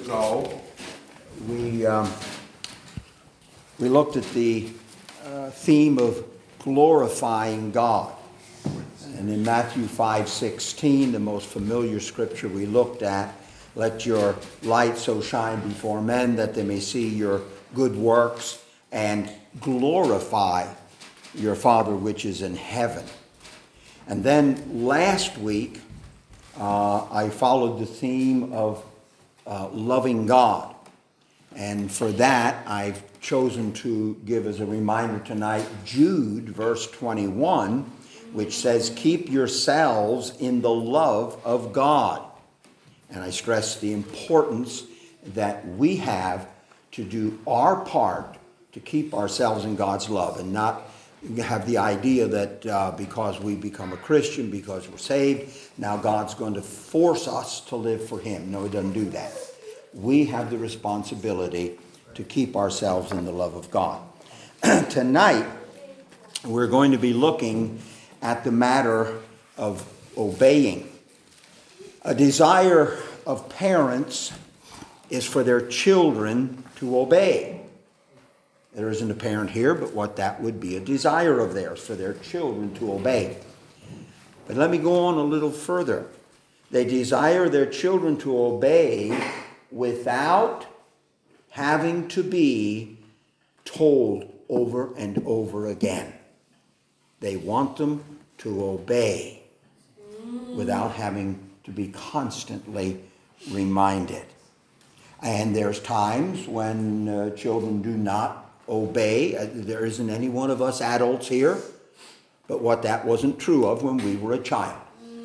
ago, we looked at the theme of glorifying God. And in Matthew 5:16, the most familiar scripture we looked at, let your light so shine before men that they may see your good works and glorify your Father which is in heaven. And then last week, I followed the theme of loving God. And for that, I've chosen to give as a reminder tonight Jude, verse 21, which says, keep yourselves in the love of God. And I stress the importance that we have to do our part to keep ourselves in God's love and not have the idea that because we become a Christian, because we're saved, now God's going to force us to live for Him. No, He doesn't do that. We have the responsibility to keep ourselves in the love of God. Tonight, we're going to be looking at the matter of obeying. A desire of parents is for their children to obey. There isn't a parent here, but what that would be a desire of theirs, for their children to obey. But let me go on a little further. They desire their children to obey without having to be told over and over again. They want them to obey without having to be constantly reminded. And there's times when children do not obey. There isn't any one of us adults here, but what that wasn't true of when we were a child.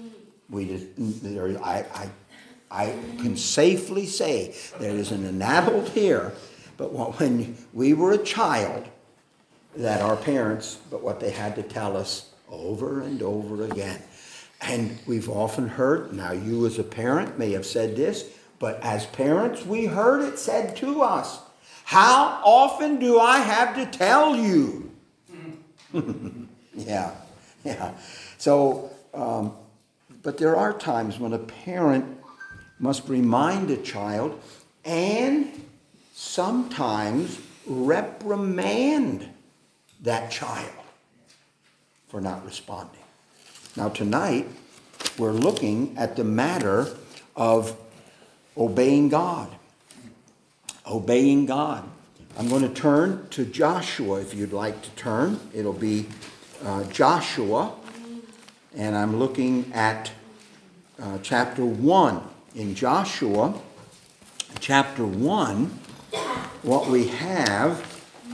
I can safely say there isn't an adult here, but when we were a child, that our parents, but what they had to tell us over and over again. And we've often heard, now you as a parent may have said this, but as parents we heard it said to us, how often do I have to tell you? Yeah. So, but there are times when a parent must remind a child and sometimes reprimand that child for not responding. Now tonight, we're looking at the matter of obeying God. Obeying God. I'm going to turn to Joshua if you'd like to turn. It'll be Joshua. And I'm looking at chapter 1. In Joshua, chapter 1, what we have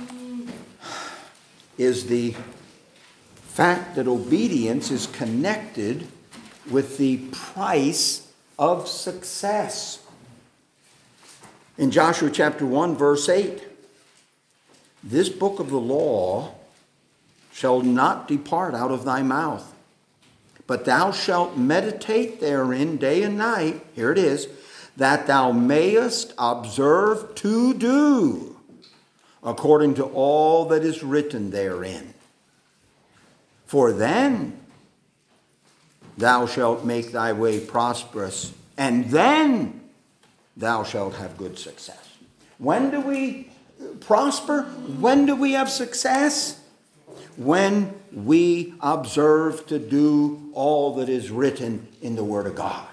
is the fact that obedience is connected with the price of success. In Joshua chapter 1, verse 8, this book of the law shall not depart out of thy mouth, but thou shalt meditate therein day and night, here it is, that thou mayest observe to do according to all that is written therein. For then thou shalt make thy way prosperous, and then thou shalt have good success. When do we prosper? When do we have success? When we observe to do all that is written in the Word of God.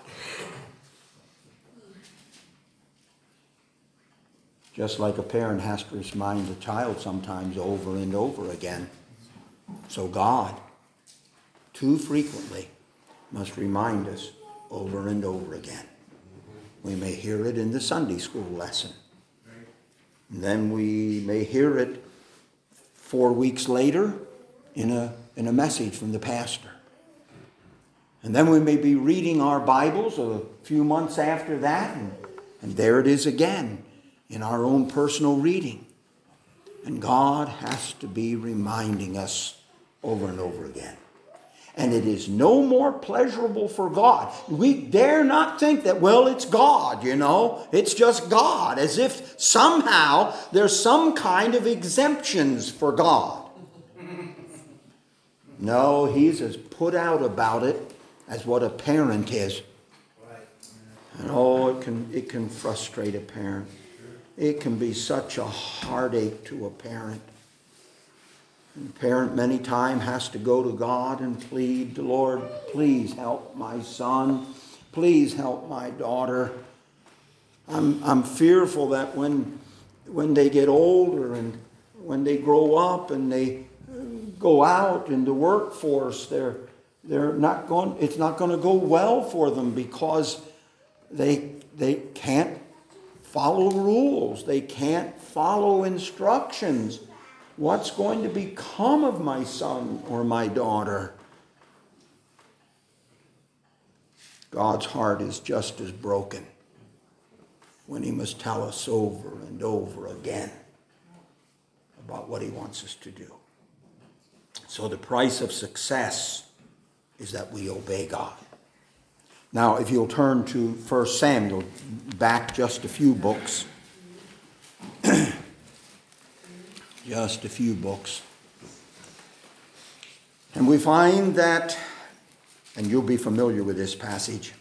Just like a parent has to remind a child sometimes over and over again, so God, too frequently, must remind us over and over again. We may hear it in the Sunday school lesson. And then we may hear it 4 weeks later in a message from the pastor. And then we may be reading our Bibles a few months after that, and there it is again in our own personal reading. And God has to be reminding us over and over again. And it is no more pleasurable for God. We dare not think that, well, it's God, It's just God, as if somehow there's some kind of exemptions for God. No, He's as put out about it as what a parent is. And oh, it can frustrate a parent. It can be such a heartache to a parent. And the parent many times has to go to God and plead, Lord, please help my son. Please help my daughter. I'm fearful that when they get older and when they grow up and they go out in the workforce, it's not going to go well for them because they can't follow rules. They can't follow instructions. What's going to become of my son or my daughter? God's heart is just as broken when he must tell us over and over again about what he wants us to do. So the price of success is that we obey God. Now, if you'll turn to 1 Samuel, back just a few books. Just a few books. And we find that, and you'll be familiar with this passage,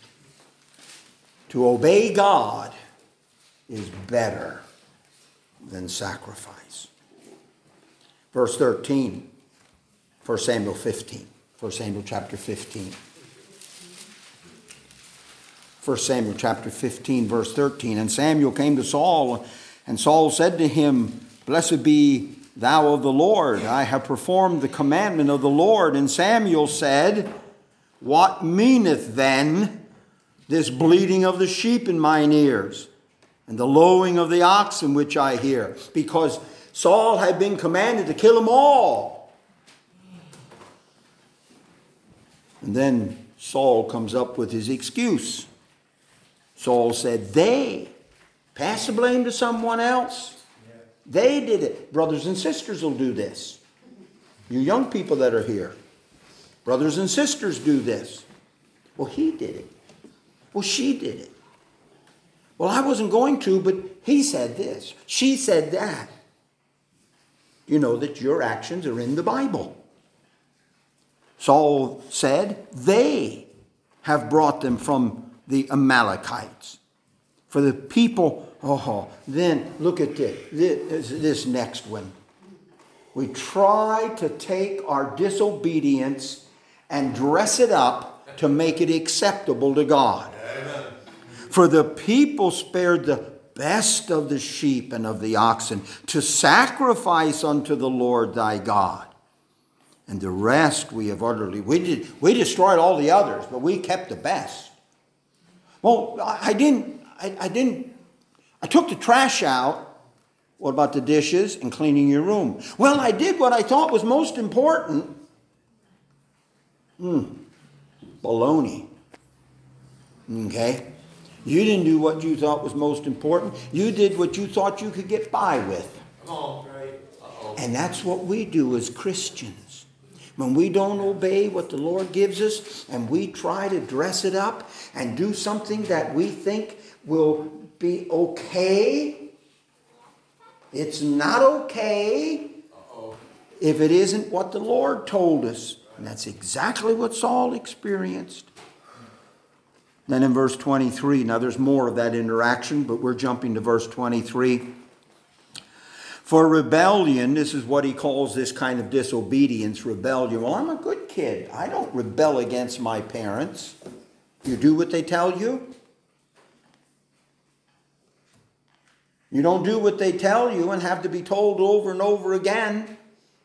to obey God is better than sacrifice. Verse 13, 1 Samuel 15, 1 Samuel chapter 15. 1 Samuel chapter 15, verse 13. And Samuel came to Saul, and Saul said to him, Blessed be thou of the Lord. I have performed the commandment of the Lord. And Samuel said, What meaneth then this bleating of the sheep in mine ears, and the lowing of the oxen which I hear? Because Saul had been commanded to kill them all. And then Saul comes up with his excuse. Saul said, they. Pass the blame to someone else. They did it. Brothers and sisters will do this. You young people that are here. Brothers and sisters do this. Well, he did it. Well, she did it. Well, I wasn't going to, but he said this. She said that. You know that your actions are in the Bible. Saul said, they have brought them from the Amalekites. For the people, then look at this next one. We try to take our disobedience and dress it up to make it acceptable to God. Amen. For the people spared the best of the sheep and of the oxen to sacrifice unto the Lord thy God. And the rest we have utterly, we destroyed all the others, but we kept the best. Well, I took the trash out. What about the dishes and cleaning your room? Well, I did what I thought was most important. Baloney. Okay? You didn't do what you thought was most important. You did what you thought you could get by with. And that's what we do as Christians. When we don't obey what the Lord gives us and we try to dress it up and do something that we think will be okay, it's not okay if it isn't what the Lord told us. And that's exactly what Saul experienced. Then in verse 23, now there's more of that interaction, but we're jumping to verse 23. For rebellion, this is what he calls this kind of disobedience, rebellion. Well, I'm a good kid. I don't rebel against my parents. You do what they tell you. You don't do what they tell you and have to be told over and over again.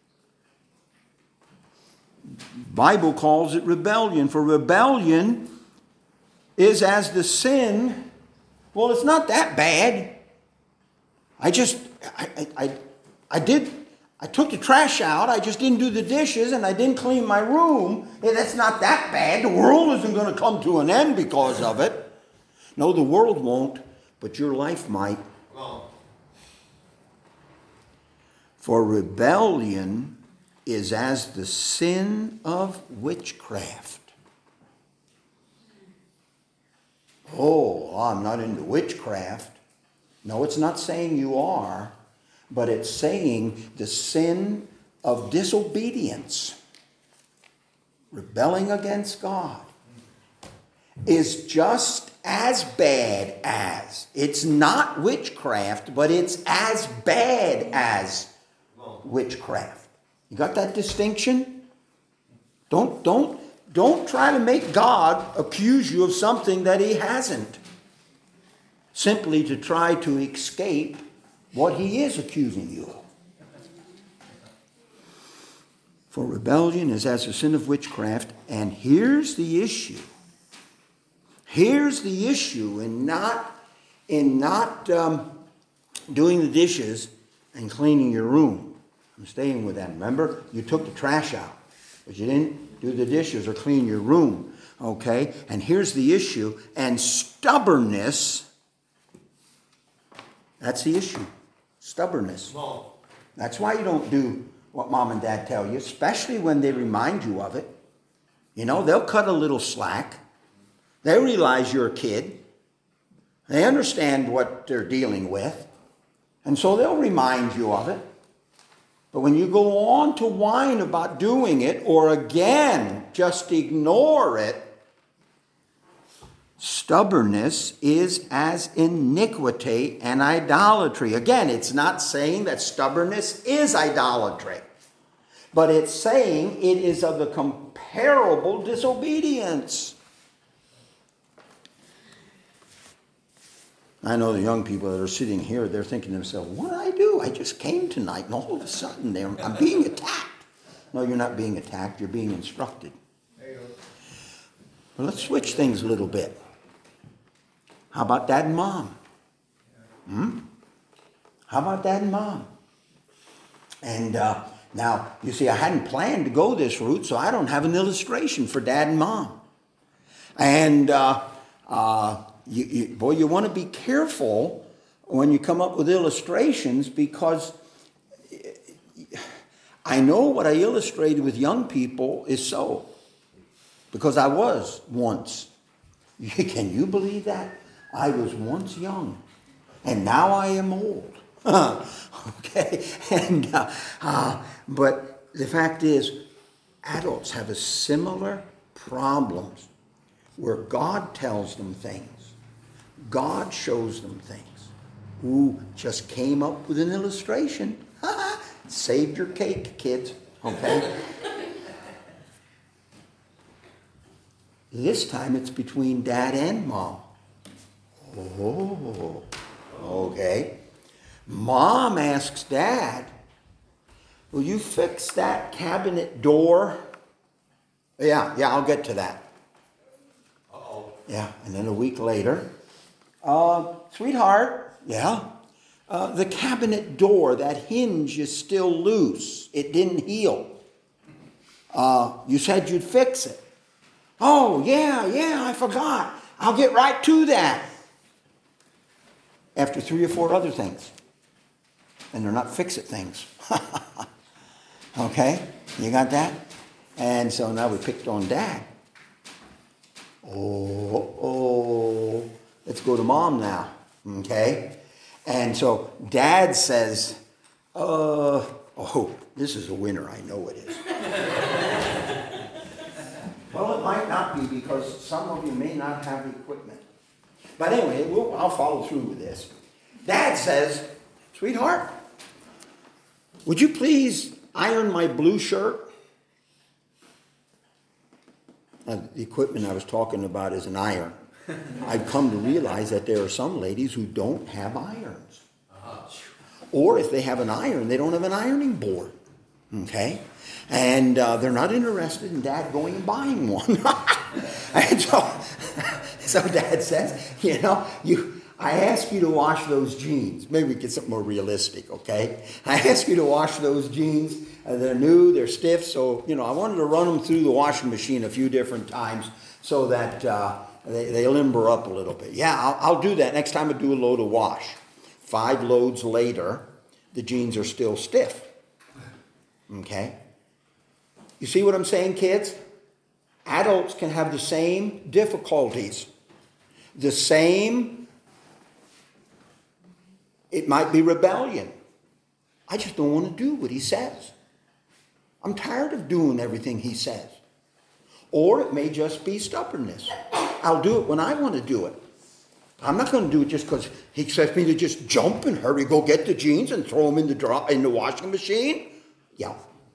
The Bible calls it rebellion. For rebellion is as the sin. Well, it's not that bad. I took the trash out. I just didn't do the dishes and I didn't clean my room. Yeah, that's not that bad. The world isn't going to come to an end because of it. No, the world won't, but your life might. For rebellion is as the sin of witchcraft. Oh, I'm not into witchcraft. No, it's not saying you are, but it's saying the sin of disobedience, rebelling against God, is just as bad as. It's not witchcraft, but it's as bad as witchcraft. You got that distinction? Don't try to make God accuse you of something that he hasn't, simply to try to escape what he is accusing you of. For rebellion is as a sin of witchcraft, and here's the issue. Here's the issue in not doing the dishes and cleaning your room. I'm staying with that. Remember, you took the trash out, but you didn't do the dishes or clean your room. Okay? And here's the issue. And stubbornness, that's the issue. Stubbornness. That's why you don't do what mom and dad tell you, especially when they remind you of it. You know, they'll cut a little slack. They realize you're a kid. They understand what they're dealing with. And so they'll remind you of it. But when you go on to whine about doing it, or again, just ignore it, stubbornness is as iniquity and idolatry. Again, it's not saying that stubbornness is idolatry, but it's saying it is of the comparable disobedience. I know the young people that are sitting here, they're thinking to themselves, what did I do? I just came tonight, and all of a sudden I'm being attacked. No, you're not being attacked. You're being instructed. Well, let's switch things a little bit. How about dad and mom? How about dad and mom? And now, you see, I hadn't planned to go this route, so I don't have an illustration for dad and mom. And you want to be careful when you come up with illustrations, because I know what I illustrated with young people is so. Because I was once. Can you believe that? I was once young, and now I am old. Okay? And but the fact is, adults have a similar problems where God tells them things. God shows them things. Ooh, just came up with an illustration. Saved your cake, kids. Okay? This time it's between dad and mom. Oh, okay. Mom asks dad, will you fix that cabinet door? Yeah, I'll get to that. Uh-oh. Yeah, and then a week later, sweetheart, the cabinet door, that hinge is still loose. It didn't heal. You said you'd fix it. Oh, yeah, I forgot. I'll get right to that. After 3 or 4 other things. And they're not fix-it things. Okay? You got that? And so now we picked on dad. Oh, let's go to mom now. Okay? And so dad says, this is a winner. I know it is. Well, it might not be, because some of you may not have equipment. But anyway, I'll follow through with this. Dad says, sweetheart, would you please iron my blue shirt? Now, the equipment I was talking about is an iron. I've come to realize that there are some ladies who don't have irons. Or if they have an iron, they don't have an ironing board. Okay? And they're not interested in dad going and buying one. And so dad says, I ask you to wash those jeans. Maybe we get something more realistic, okay? I ask you to wash those jeans. They're new, they're stiff, so, I wanted to run them through the washing machine a few different times so that they limber up a little bit. Yeah, I'll do that next time I do a load of wash. 5 loads later, the jeans are still stiff. Okay? You see what I'm saying, kids? Adults can have the same difficulties. It might be rebellion. I just don't want to do what he says. I'm tired of doing everything he says. Or it may just be stubbornness. I'll do it when I want to do it. I'm not going to do it just because he expects me to just jump and hurry, go get the jeans and throw them in the washing machine. Yeah.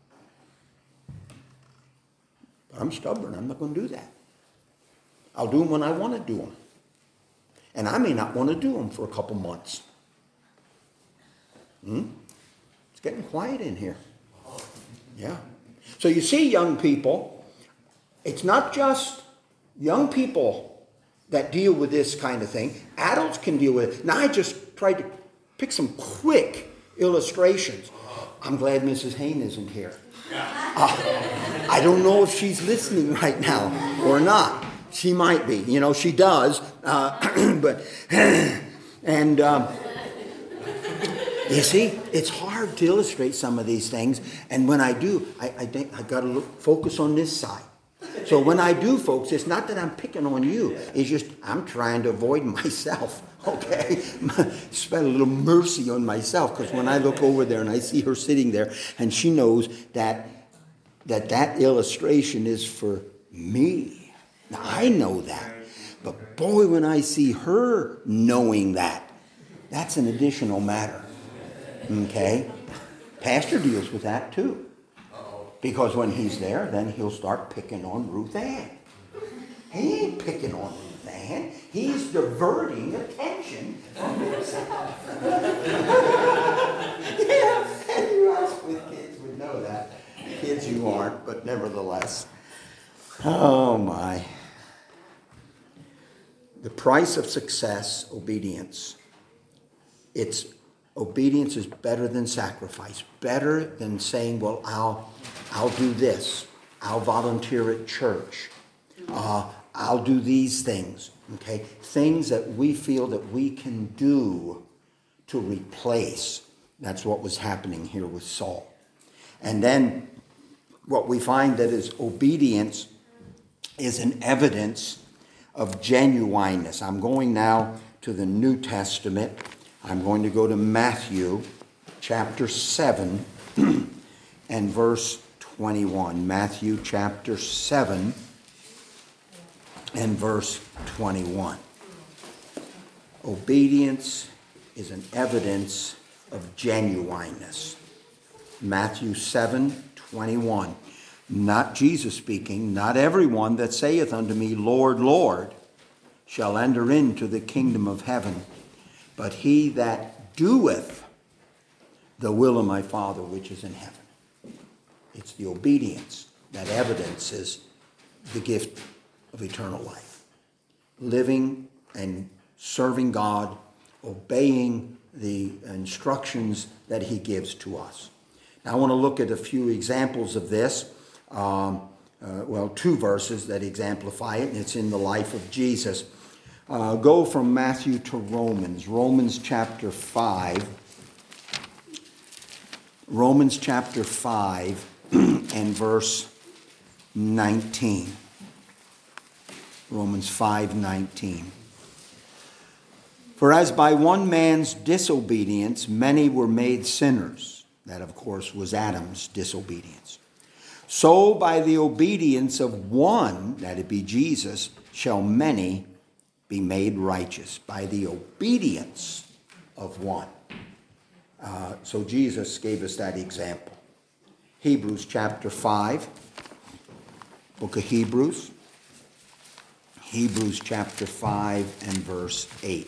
But I'm stubborn. I'm not going to do that. I'll do them when I want to do them. And I may not want to do them for a couple months. It's getting quiet in here. Yeah. So you see, young people, it's not just young people that deal with this kind of thing. Adults can deal with it. Now I just tried to pick some quick illustrations. I'm glad Mrs. Hain isn't here. I don't know if she's listening right now or not. She might be. You know, she does. But you see, it's hard to illustrate some of these things. And when I do, I think I got to focus on this side. So when I do, folks, it's not that I'm picking on you. It's just I'm trying to avoid myself, okay? Spend a little mercy on myself, because when I look over there and I see her sitting there and she knows that illustration is for me. Now, I know that. But boy, when I see her knowing that, that's an additional matter, okay? Pastor deals with that too. Because when he's there, then he'll start picking on Ruth Ann. He ain't picking on Ruth Ann. He's diverting attention from himself. Yeah, and you us with kids would know that. Kids you aren't, but nevertheless. Oh my. The price of success, obedience. Obedience is better than sacrifice. Better than saying, well, I'll do this. I'll volunteer at church. I'll do these things. Okay? Things that we feel that we can do to replace. That's what was happening here with Saul. And then what we find that is obedience is an evidence of genuineness. I'm going now to the New Testament. I'm going to go to Matthew chapter 7 and verse 21. Matthew chapter 7 and verse 21. Obedience is an evidence of genuineness. Matthew 7:21. Not Jesus speaking, not everyone that saith unto me, Lord, Lord, shall enter into the kingdom of heaven, but he that doeth the will of my Father which is in heaven. It's the obedience that evidences the gift of eternal life. Living and serving God, obeying the instructions that he gives to us. Now I want to look at a few examples of this. Two verses that exemplify it, and it's in the life of Jesus. Go from Matthew to Romans. Romans chapter 5. Romans chapter 5 and verse 19. Romans 5:19. For as by one man's disobedience many were made sinners, that of course was Adam's disobedience, so by the obedience of one, that it be Jesus, shall many be made righteous. By the obedience of one. So Jesus gave us that example. Hebrews chapter 5, book of Hebrews. Hebrews chapter 5 and verse 8.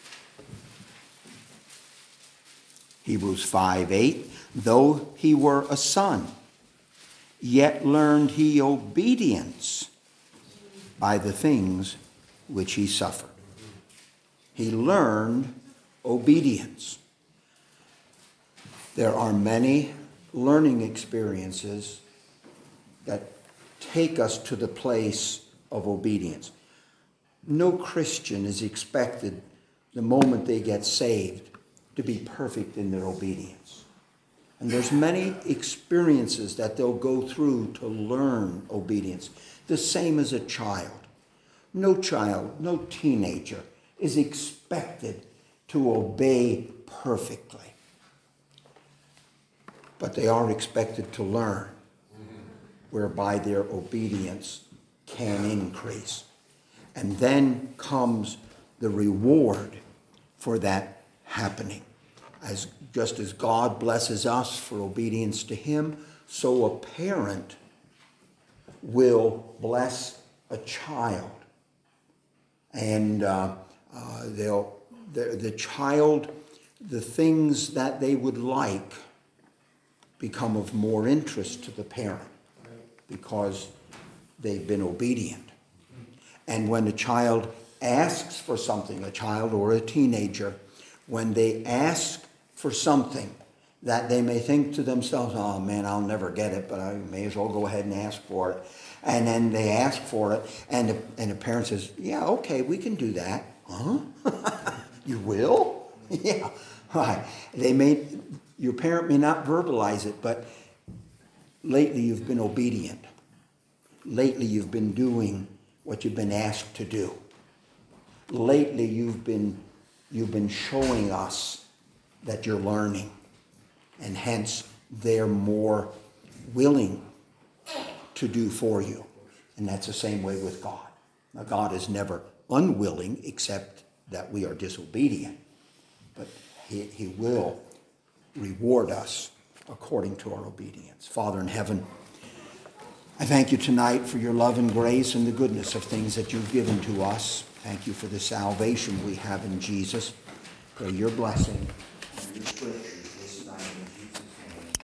Hebrews 5:8. Though he were a son, yet learned he obedience by the things which he suffered. He learned obedience. There are many learning experiences that take us to the place of obedience. No Christian is expected the moment they get saved to be perfect in their obedience. And there's many experiences that they'll go through to learn obedience. The same as a child. No child, no teenager is expected to obey perfectly. But they are expected to learn, whereby their obedience can increase. And then comes the reward for that happening. Just as God blesses us for obedience to him, so a parent will bless a child. And the child, the things that they would like become of more interest to the parent because they've been obedient. And when a child asks for something, a child or a teenager, when they ask for something that they may think to themselves, oh man, I'll never get it, but I may as well go ahead and ask for it. And then they ask for it, and the parent says, yeah, okay, we can do that. Huh? You will? Yeah, right. Your parent may not verbalize it, but lately you've been obedient. Lately you've been doing what you've been asked to do. Lately you've been showing us that you're learning, and hence they're more willing to do for you. And that's the same way with God. Now, God is never unwilling except that we are disobedient. But he will reward us according to our obedience. Father in heaven, I thank you tonight for your love and grace and the goodness of things that you've given to us. Thank you for the salvation we have in Jesus. Pray your blessing and your strength.